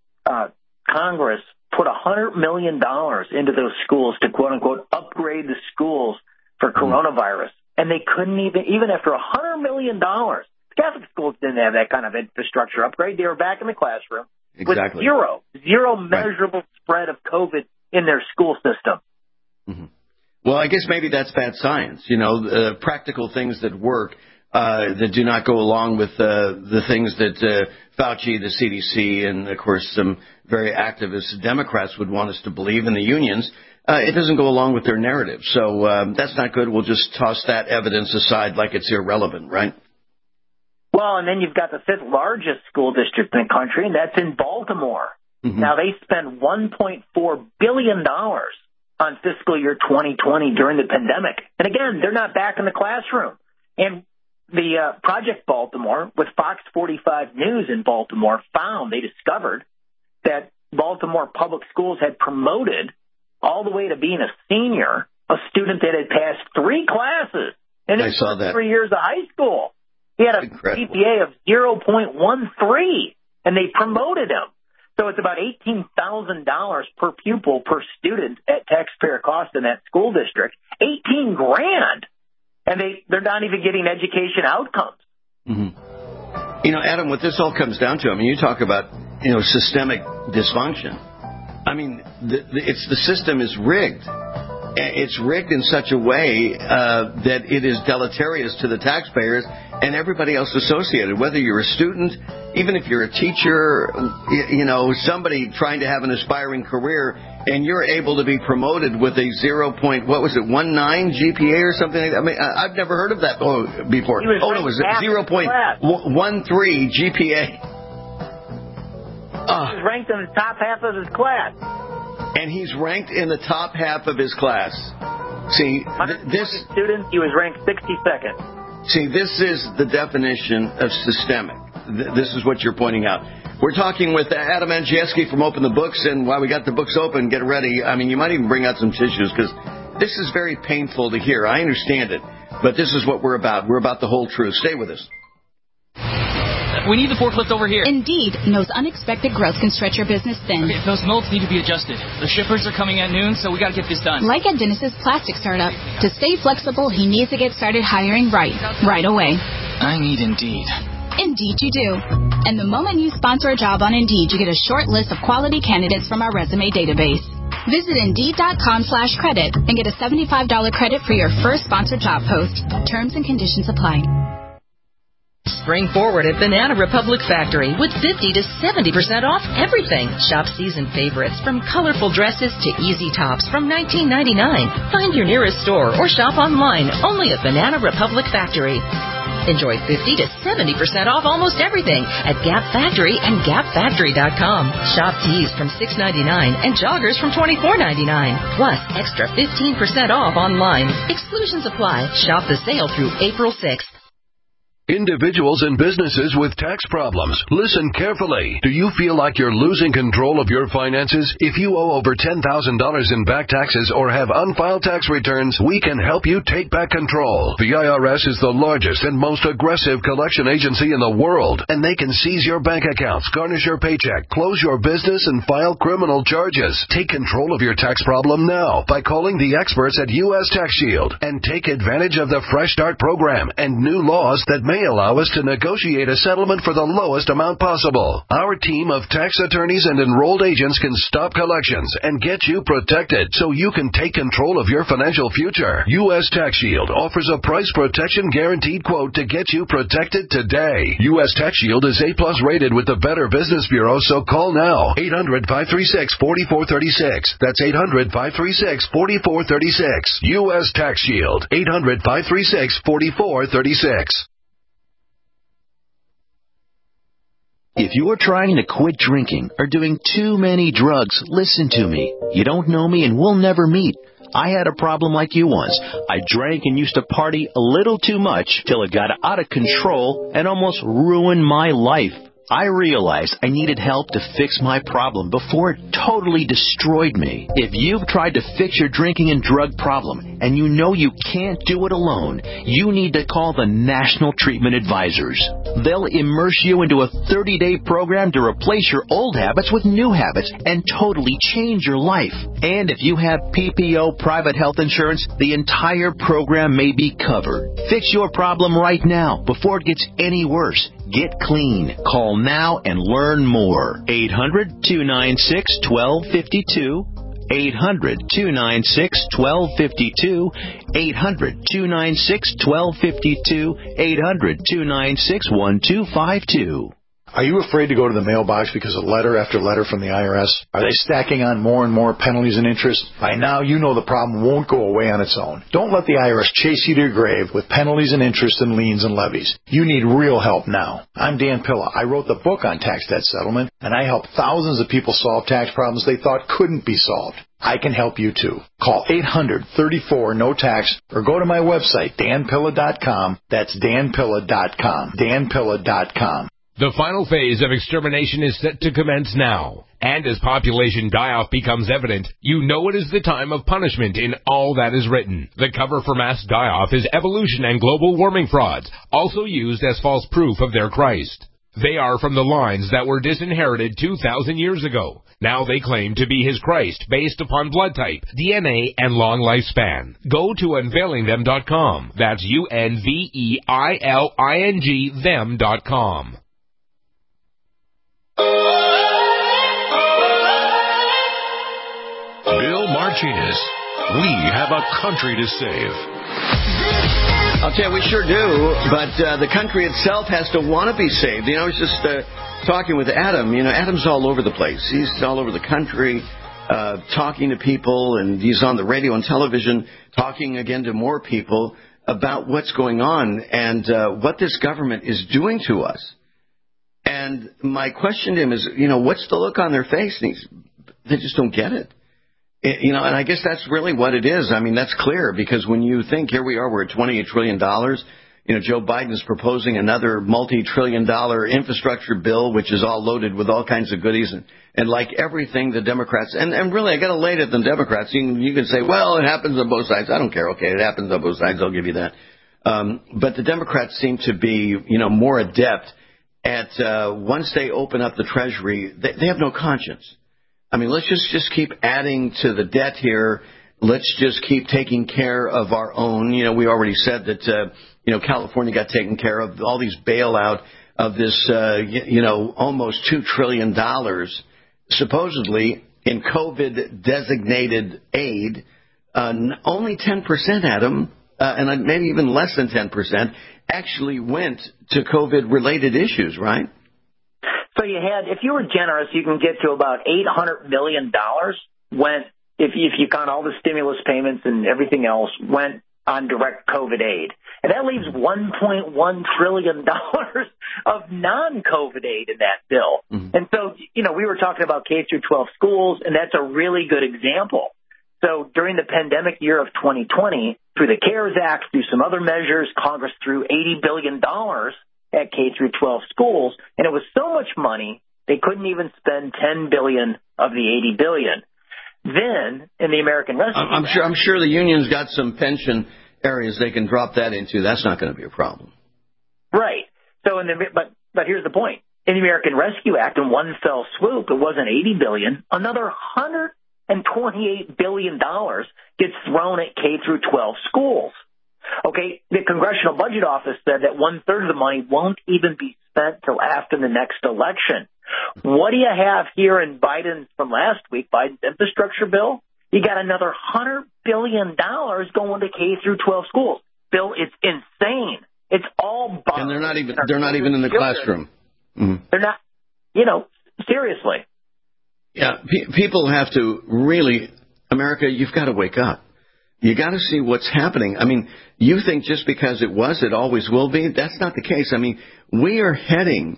Congress put $100 million into those schools to, quote unquote, upgrade the schools for coronavirus. And they couldn't even after $100 million, Catholic schools didn't have that kind of infrastructure upgrade. They were back in the classroom with zero measurable spread of COVID in their school system. Mm-hmm. Well, I guess maybe that's bad science, practical things that work. That do not go along with the things that Fauci, the CDC, and, of course, some very activist Democrats would want us to believe in the unions. It doesn't go along with their narrative. So that's not good. We'll just toss that evidence aside like it's irrelevant, right? Well, and then you've got the fifth largest school district in the country, and that's in Baltimore. Mm-hmm. Now, they spend $1.4 billion on fiscal year 2020 during the pandemic. And, again, they're not back in the classroom. And the Project Baltimore with Fox 45 News in Baltimore they discovered that Baltimore public schools had promoted all the way to being a senior, a student that had passed 3 classes in his 3 years of high school. He had a GPA of 0.13, and they promoted him. So it's about $18,000 per pupil per student at taxpayer cost in that school district. $18,000. And they're not even getting education outcomes. Mm-hmm. Adam, what this all comes down to, you talk about, systemic dysfunction. The system is rigged. It's rigged in such a way that it is deleterious to the taxpayers and everybody else associated, whether you're a student, even if you're a teacher, somebody trying to have an aspiring career, and you're able to be promoted with a 19 GPA or something like that. I've never heard of that before. It was 0.13 GPA. He was ranked in the top half of his class. And he's ranked in the top half of his class. See, this student, he was ranked 62nd. See, this is the definition of systemic. This is what you're pointing out. We're talking with Adam Andrzejewski from Open the Books, and while we got the books open, get ready. You might even bring out some tissues, because this is very painful to hear. I understand it, but this is what we're about. We're about the whole truth. Stay with us. We need the forklift over here. Indeed knows unexpected growth can stretch your business thin. Okay, those molds need to be adjusted. The shippers are coming at noon, so we got to get this done. Like at Dennis's plastic startup. To stay flexible, he needs to get started hiring right away. I need Indeed. Indeed you do. And the moment you sponsor a job on Indeed, you get a short list of quality candidates from our resume database. Visit Indeed.com/credit and get a $75 credit for your first sponsored job post. Terms and conditions apply. Spring forward at Banana Republic Factory with 50 to 70% off everything. Shop season favorites from colorful dresses to easy tops from $19.99. Find your nearest store or shop online only at Banana Republic Factory. Enjoy 50 to 70% off almost everything at Gap Factory and GapFactory.com. Shop tees from $6.99 and joggers from $24.99. Plus extra 15% off online. Exclusions apply. Shop the sale through April 6th. Individuals and businesses with tax problems, listen carefully. Do you feel like you're losing control of your finances? If you owe over $10,000 in back taxes or have unfiled tax returns, we can help you take back control. The IRS is the largest and most aggressive collection agency in the world, and they can seize your bank accounts, garnish your paycheck, close your business, and file criminal charges. Take control of your tax problem now by calling the experts at U.S. Tax Shield and take advantage of the Fresh Start program and new laws that may allow us to negotiate a settlement for the lowest amount possible. Our team of tax attorneys and enrolled agents can stop collections and get you protected so you can take control of your financial future. U.S. Tax Shield offers a price protection guaranteed quote to get you protected today. U.S. Tax Shield is A+ rated with the Better Business Bureau, so call now. 800-536-4436. That's 800-536-4436. U.S. Tax Shield. 800-536-4436. If you're trying to quit drinking or doing too many drugs, listen to me. You don't know me and we'll never meet. I had a problem like you once. I drank and used to party a little too much till it got out of control and almost ruined my life. I realized I needed help to fix my problem before it totally destroyed me. If you've tried to fix your drinking and drug problem and you know you can't do it alone, you need to call the National Treatment Advisors. They'll immerse you into a 30-day program to replace your old habits with new habits and totally change your life. And if you have PPO private health insurance, the entire program may be covered. Fix your problem right now before it gets any worse. Get clean. Call now and learn more. 800-296-1252. 800-296-1252. 800-296-1252. 800-296-1252. Are you afraid to go to the mailbox because of letter after letter from the IRS? Are they stacking on more and more penalties and interest? By now, you know the problem won't go away on its own. Don't let the IRS chase you to your grave with penalties and interest and liens and levies. You need real help now. I'm Dan Pilla. I wrote the book on tax debt settlement, and I help thousands of people solve tax problems they thought couldn't be solved. I can help you too. Call 800-34-NO-TAX or go to my website, danpilla.com. That's danpilla.com. danpilla.com. The final phase of extermination is set to commence now. And as population die-off becomes evident, you know it is the time of punishment in all that is written. The cover for mass die-off is evolution and global warming frauds, also used as false proof of their Christ. They are from the lines that were disinherited 2,000 years ago. Now they claim to be his Christ based upon blood type, DNA, and long lifespan. Go to unveilingthem.com. That's UNVEILING them.com. Bill Martinez. We have a country to save. I'll tell you, we sure do, but the country itself has to want to be saved. You know, I was just talking with Adam. You know, Adam's all over the place. He's all over the country talking to people, and he's on the radio and television talking again to more people about what's going on and what this government is doing to us. And my question to him is, you know, what's the look on their face? And they just don't get it. You know, and I guess that's really what it is. I mean, that's clear, because when you think, here we are, we're at $28 trillion. You know, Joe Biden is proposing another multi-trillion-dollar infrastructure bill, which is all loaded with all kinds of goodies. And like everything, the Democrats, and really, I got to lay it at the Democrats. You can say, well, it happens on both sides. I don't care. Okay, it happens on both sides. I'll give you that. But the Democrats seem to be, you know, more adept at once they open up the Treasury, they have no conscience. I mean, let's just keep adding to the debt here. Let's just keep taking care of our own. You know, we already said that, you know, California got taken care of. All these bailout of this, you know, almost $2 trillion supposedly in COVID-designated aid. Only 10%, Adam, and maybe even less than 10%, actually went to COVID-related issues, right? So you had, if you were generous, you can get to about $800 million went, if you count all the stimulus payments and everything else, went on direct COVID aid. And that leaves $1.1 trillion of non-COVID aid in that bill. Mm-hmm. And so, you know, we were talking about K through 12 schools, and that's a really good example. So during the pandemic year of 2020, through the CARES Act, through some other measures, Congress threw $80 billion at K through 12 schools, and it was so much money they couldn't even spend $10 billion of the $80 billion. Then in the American Rescue Act, I'm sure the union's got some pension areas they can drop that into. That's not going to be a problem, right? So but here's the point: in the American Rescue Act, in one fell swoop, it wasn't $80 billion. Another $128 billion gets thrown at K through 12 schools. Okay, the Congressional Budget Office said that 1/3 of the money won't even be spent till after the next election. What do you have here in Biden's from last week, Biden's infrastructure bill? You got another $100 billion going to K through 12 schools. Bill, it's insane. It's all borrowed. And they're not even in the classroom. Mm-hmm. They're not, seriously. Yeah, people have to really, America, you've got to wake up. You got to see what's happening. I mean, you think just because it always will be? That's not the case. I mean, we're heading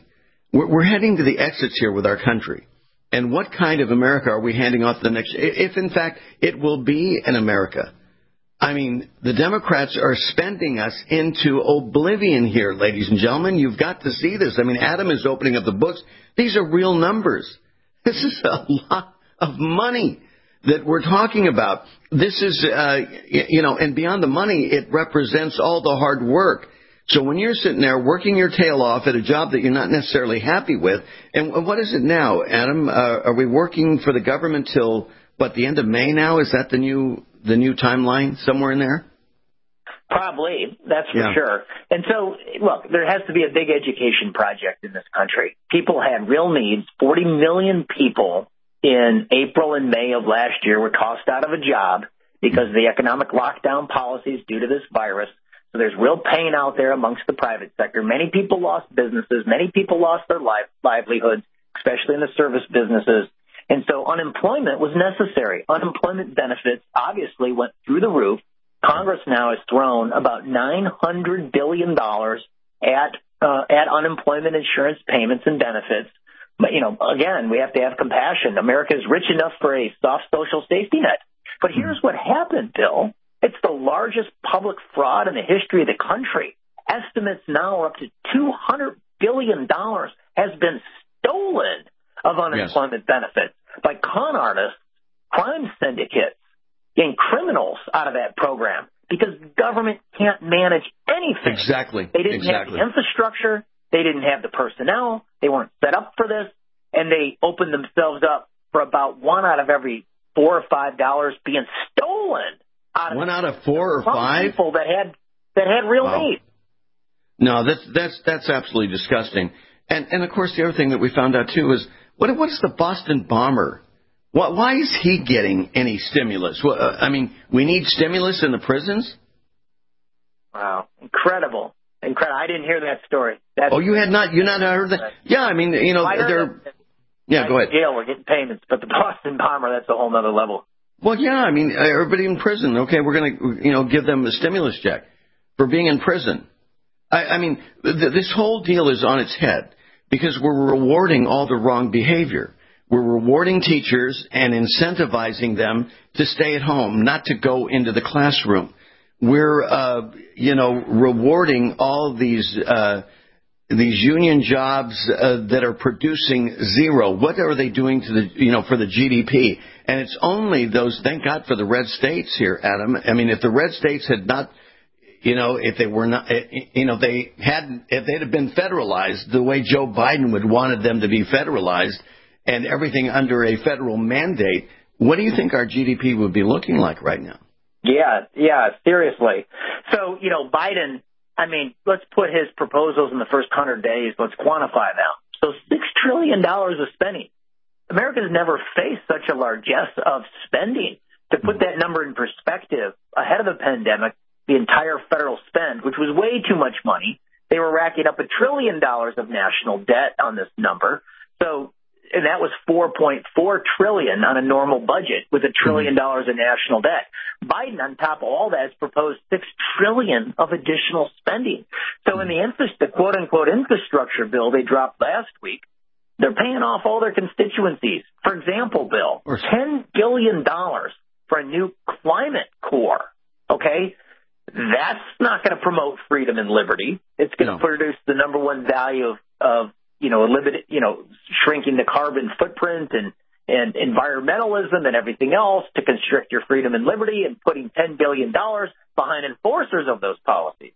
to the exits here with our country. And what kind of America are we handing off to the next? If, in fact, it will be an America. I mean, the Democrats are spending us into oblivion here, ladies and gentlemen. You've got to see this. I mean, Adam is opening up the books. These are real numbers. This is a lot of money that we're talking about. This is, and beyond the money, it represents all the hard work. So when you're sitting there working your tail off at a job that you're not necessarily happy with, and what is it now, Adam? Are we working for the government till, the end of May now? Is that the new timeline somewhere in there? Probably, that's for sure. And so, look, there has to be a big education project in this country. People had real needs. 40 million people in April and May of last year were tossed out of a job because of the economic lockdown policies due to this virus. So there's real pain out there amongst the private sector. Many people lost businesses. Many people lost their livelihoods, especially in the service businesses. And so unemployment was necessary. Unemployment benefits obviously went through the roof. Congress now has thrown about $900 billion at unemployment insurance payments and benefits. But, again, we have to have compassion. America is rich enough for a soft social safety net. But here's what happened, Bill. It's the largest public fraud in the history of the country. Estimates now are up to $200 billion has been stolen of unemployment benefits by con artists, crime syndicates, getting criminals out of that program because government can't manage anything. Exactly. They didn't have the infrastructure. They didn't have the personnel. They weren't set up for this. And they opened themselves up for about $1 out of every $4 or $5 being stolen. One out of 4 or 5? People that had real need. No, that's absolutely disgusting. And of course, the other thing that we found out, too, is what is the Boston bomber? Why is he getting any stimulus? Well, we need stimulus in the prisons? Wow. Incredible. I didn't hear that story. You not heard that? Yeah, go ahead. Jail, we're getting payments, but the Boston bomber, that's a whole other level. Well, yeah, everybody in prison, okay, we're going to, give them a stimulus check for being in prison. This whole deal is on its head because we're rewarding all the wrong behavior. We're rewarding teachers and incentivizing them to stay at home, not to go into the classroom. We're, rewarding all these union jobs that are producing zero. What are they doing to the, for the GDP? And it's only those, thank God for the red states here, Adam. If the red states had not, if they were not, if they'd have been federalized the way Joe Biden would wanted them to be federalized and everything under a federal mandate, what do you think our GDP would be looking like right now? Yeah, seriously. So, Biden, let's put his proposals in the first 100 days. Let's quantify them. So $6 trillion of spending. America's never faced such a largesse of spending. To put that number in perspective, ahead of the pandemic, the entire federal spend, which was way too much money, they were racking up $1 trillion of national debt on this number. So, and that was $4.4 trillion on a normal budget with $1 trillion in national debt. Biden, on top of all that, has proposed $6 trillion of additional spending. So in the quote unquote infrastructure bill they dropped last week, they're paying off all their constituencies. For example, Bill, $10 billion for a new climate corps. Okay? That's not going to promote freedom and liberty. It's going to produce the number one value of shrinking the carbon footprint and environmentalism and everything else to constrict your freedom and liberty and putting $10 billion behind enforcers of those policies.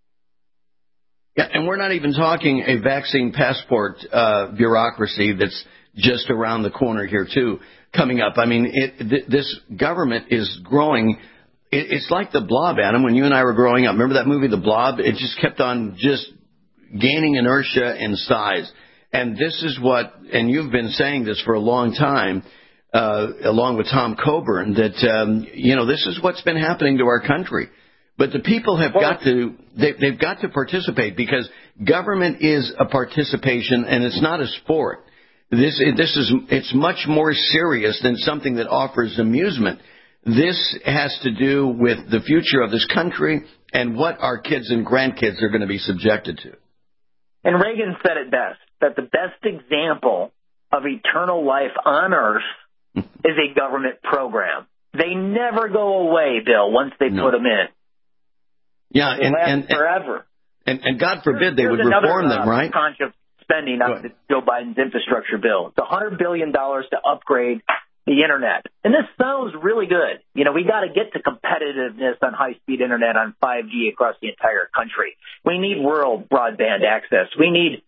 Yeah, and we're not even talking a vaccine passport bureaucracy that's just around the corner here, too, coming up. This government is growing It's like The Blob, Adam, when you and I were growing up. Remember that movie, The Blob? It just kept on just gaining inertia and size. And this is what, and you've been saying this for a long time, along with Tom Coburn, that, this is what's been happening to our country. But the people have they've got to participate, because government is a participation and it's not a sport. It's much more serious than something that offers amusement. This has to do with the future of this country and what our kids and grandkids are going to be subjected to. And Reagan said it best, that the best example of eternal life on Earth is a government program. They never go away, Bill, once they put them in. Yeah, and forever. And God forbid they would reform them, right? Tranche of spending on Joe Biden's infrastructure bill. It's $100 billion to upgrade the Internet. And this sounds really good. We got to get to competitiveness on high-speed Internet on 5G across the entire country. We need rural broadband access. We need,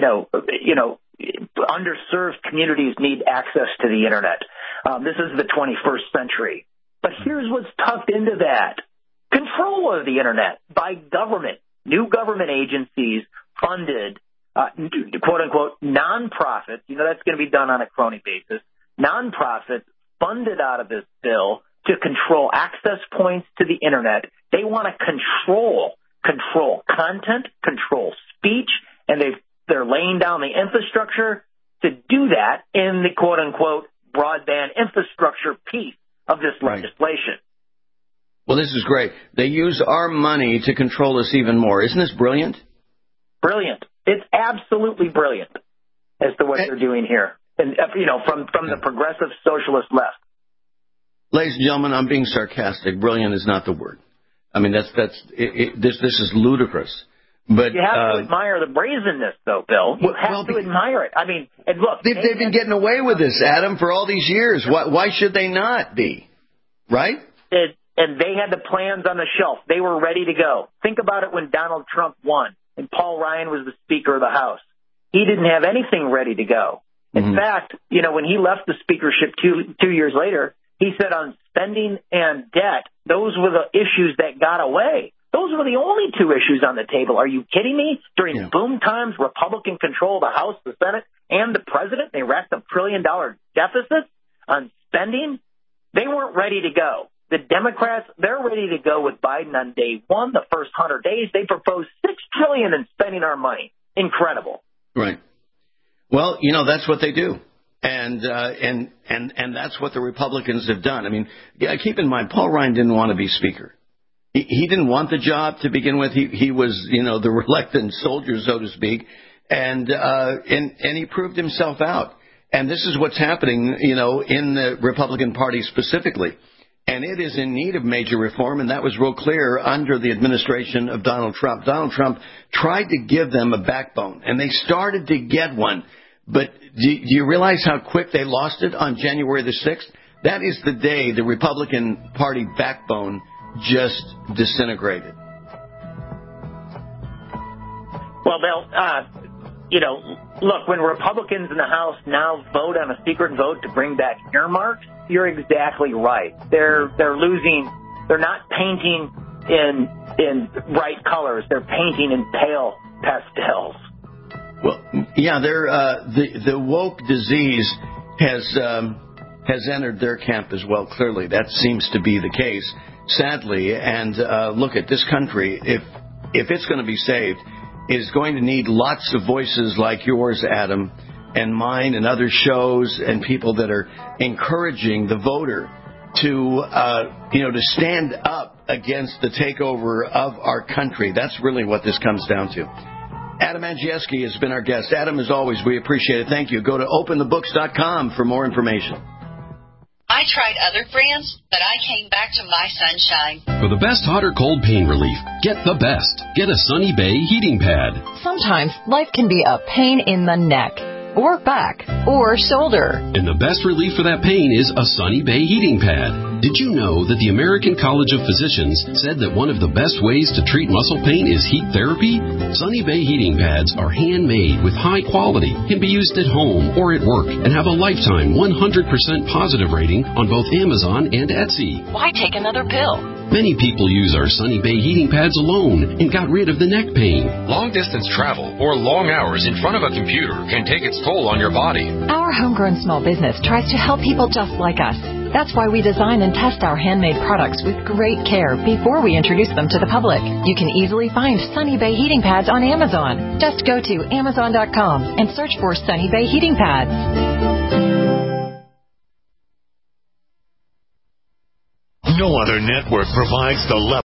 underserved communities need access to the Internet. This is the 21st century. But here's what's tucked into that. Control of the Internet by government. New government agencies funded, quote-unquote, nonprofits. That's going to be done on a crony basis. Nonprofits funded out of this bill to control access points to the Internet. They want to control content, control speech, and they're laying down the infrastructure to do that in the quote-unquote broadband infrastructure piece of this legislation. Well, this is great. They use our money to control us even more. Isn't this brilliant? Brilliant. It's absolutely brilliant as to what they're doing here. And, from the progressive socialist left. Ladies and gentlemen, I'm being sarcastic. Brilliant is not the word. I mean, this is ludicrous. But you have to admire the brazenness, though, Bill. You have to admire it. I mean, and look, they've been getting away with this, Adam, for all these years. Why should they not be? Right? And they had the plans on the shelf. They were ready to go. Think about it when Donald Trump won and Paul Ryan was the Speaker of the House. He didn't have anything ready to go. In fact, when he left the speakership two years later, he said on spending and debt, those were the issues that got away. Those were the only two issues on the table. Are you kidding me? During boom times, Republican control of the House, the Senate, and the president, they racked up $1 trillion deficits on spending. They weren't ready to go. The Democrats, they're ready to go with Biden on day one. The first 100 days, they proposed $6 trillion in spending our money. Incredible. Right. Well, that's what they do. And that's what the Republicans have done. I mean, keep in mind, Paul Ryan didn't want to be Speaker. He didn't want the job to begin with. He was, the reluctant soldier, so to speak. And he proved himself out. And this is what's happening, in the Republican Party specifically. And it is in need of major reform, and that was real clear under the administration of Donald Trump. Donald Trump tried to give them a backbone, and they started to get one. But do you realize how quick they lost it on January the 6th? That is the day the Republican Party backbone just disintegrated. Well, Bill, look, when Republicans in the House now vote on a secret vote to bring back earmarks, you're exactly right. They're losing. They're not painting in bright colors. They're painting in pale pastels. Well, yeah, the woke disease has entered their camp as well. Clearly, that seems to be the case, sadly. And look at this country. If it's going to be saved, is going to need lots of voices like yours, Adam, and mine, and other shows, and people that are encouraging the voter to stand up against the takeover of our country. That's really what this comes down to. Adam Andrzejewski has been our guest. Adam, as always, we appreciate it. Thank you. Go to openthebooks.com for more information. I tried other brands, but I came back to My Sunshine. For the best hot or cold pain relief, get the best. Get a Sunny Bay heating pad. Sometimes life can be a pain in the neck, or back, or shoulder. And the best relief for that pain is a Sunny Bay heating pad. Did you know that the American College of Physicians said that one of the best ways to treat muscle pain is heat therapy? Sunny Bay heating pads are handmade with high quality, can be used at home or at work, and have a lifetime 100% positive rating on both Amazon and Etsy. Why take another pill? Many people use our Sunny Bay heating pads alone and got rid of the neck pain. Long-distance travel or long hours in front of a computer can take its toll on your body. Our homegrown small business tries to help people just like us. That's why we design and test our handmade products with great care before we introduce them to the public. You can easily find Sunny Bay heating pads on Amazon. Just go to Amazon.com and search for Sunny Bay heating pads. No other network provides the level